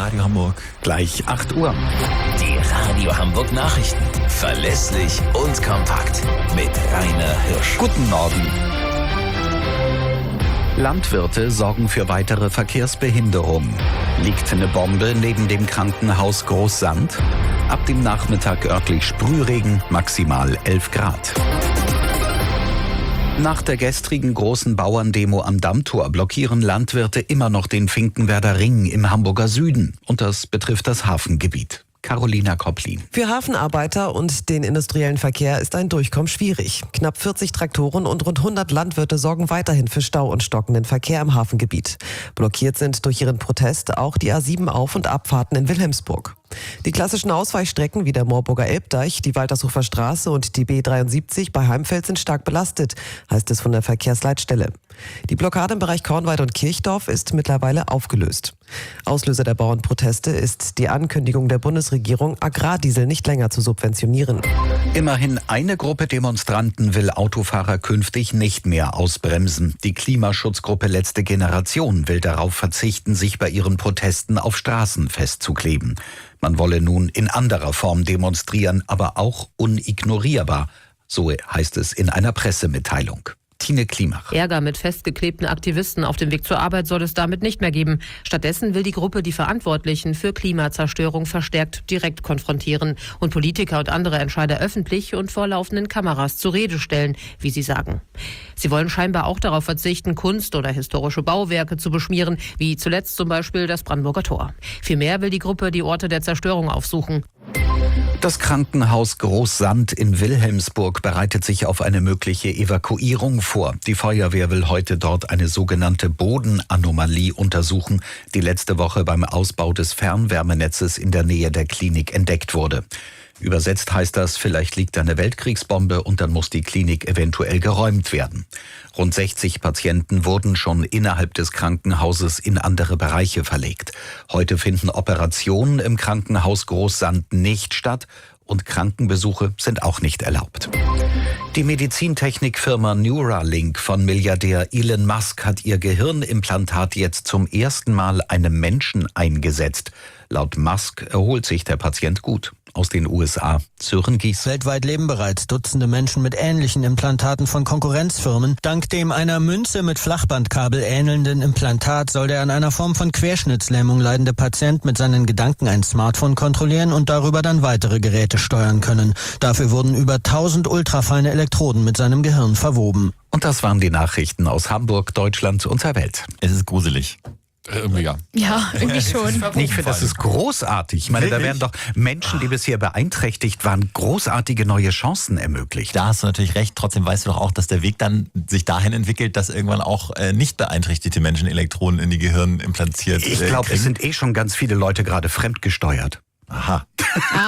Radio Hamburg. Gleich 8 Uhr. Die Radio Hamburg Nachrichten. Verlässlich und kompakt. Mit Rainer Hirsch. Guten Morgen. Landwirte sorgen für weitere Verkehrsbehinderung. Liegt eine Bombe neben dem Krankenhaus Großsand? Ab dem Nachmittag örtlich Sprühregen, maximal 11 Grad. Nach der gestrigen großen Bauerndemo am Dammtor blockieren Landwirte immer noch den Finkenwerder Ring im Hamburger Süden. Und das betrifft das Hafengebiet. Carolina Kopplin. Für Hafenarbeiter und den industriellen Verkehr ist ein Durchkommen schwierig. Knapp 40 Traktoren und rund 100 Landwirte sorgen weiterhin für Stau und stockenden Verkehr im Hafengebiet. Blockiert sind durch ihren Protest auch die A7 Auf- und Abfahrten in Wilhelmsburg. Die klassischen Ausweichstrecken wie der Moorburger Elbdeich, die Waltershofer Straße und die B73 bei Heimfeld sind stark belastet, heißt es von der Verkehrsleitstelle. Die Blockade im Bereich Kornwald und Kirchdorf ist mittlerweile aufgelöst. Auslöser der Bauernproteste ist die Ankündigung der Bundesregierung, Agrardiesel nicht länger zu subventionieren. Immerhin eine Gruppe Demonstranten will Autofahrer künftig nicht mehr ausbremsen. Die Klimaschutzgruppe Letzte Generation will darauf verzichten, sich bei ihren Protesten auf Straßen festzukleben. Man wolle nun in anderer Form demonstrieren, aber auch unignorierbar. So heißt es in einer Pressemitteilung. Tine Klimach. Ärger mit festgeklebten Aktivisten auf dem Weg zur Arbeit soll es damit nicht mehr geben. Stattdessen will die Gruppe die Verantwortlichen für Klimazerstörung verstärkt direkt konfrontieren und Politiker und andere Entscheider öffentlich und vor laufenden Kameras zur Rede stellen, wie sie sagen. Sie wollen scheinbar auch darauf verzichten, Kunst oder historische Bauwerke zu beschmieren, wie zuletzt zum Beispiel das Brandenburger Tor. Vielmehr will die Gruppe die Orte der Zerstörung aufsuchen. Das Krankenhaus Großsand in Wilhelmsburg bereitet sich auf eine mögliche Evakuierung vor. Die Feuerwehr will heute dort eine sogenannte Bodenanomalie untersuchen, die letzte Woche beim Ausbau des Fernwärmenetzes in der Nähe der Klinik entdeckt wurde. Übersetzt heißt das, vielleicht liegt eine Weltkriegsbombe und dann muss die Klinik eventuell geräumt werden. Rund 60 Patienten wurden schon innerhalb des Krankenhauses in andere Bereiche verlegt. Heute finden Operationen im Krankenhaus Großsand nicht statt und Krankenbesuche sind auch nicht erlaubt. Die Medizintechnikfirma Neuralink von Milliardär Elon Musk hat ihr Gehirnimplantat jetzt zum ersten Mal einem Menschen eingesetzt. Laut Musk erholt sich der Patient gut. Aus den USA, Sören Gies. Weltweit leben bereits Dutzende Menschen mit ähnlichen Implantaten von Konkurrenzfirmen. Dank dem einer Münze mit Flachbandkabel ähnelnden Implantat soll der an einer Form von Querschnittslähmung leidende Patient mit seinen Gedanken ein Smartphone kontrollieren und darüber dann weitere Geräte steuern können. Dafür wurden über 1000 ultrafeine Elektroden mit seinem Gehirn verwoben. Und das waren die Nachrichten aus Hamburg, Deutschland und der Welt. Es ist gruselig. Ja. Ja, irgendwie schon. Ich finde, das ist großartig. Ich meine, da werden doch Menschen, die bisher beeinträchtigt waren, großartige neue Chancen ermöglicht. Da hast du natürlich recht. Trotzdem weißt du doch auch, dass der Weg dann sich dahin entwickelt, dass irgendwann auch nicht beeinträchtigte Menschen Elektronen in die Gehirn implantiert Ich glaube, kriegen. es sind schon ganz viele Leute gerade fremdgesteuert. Aha.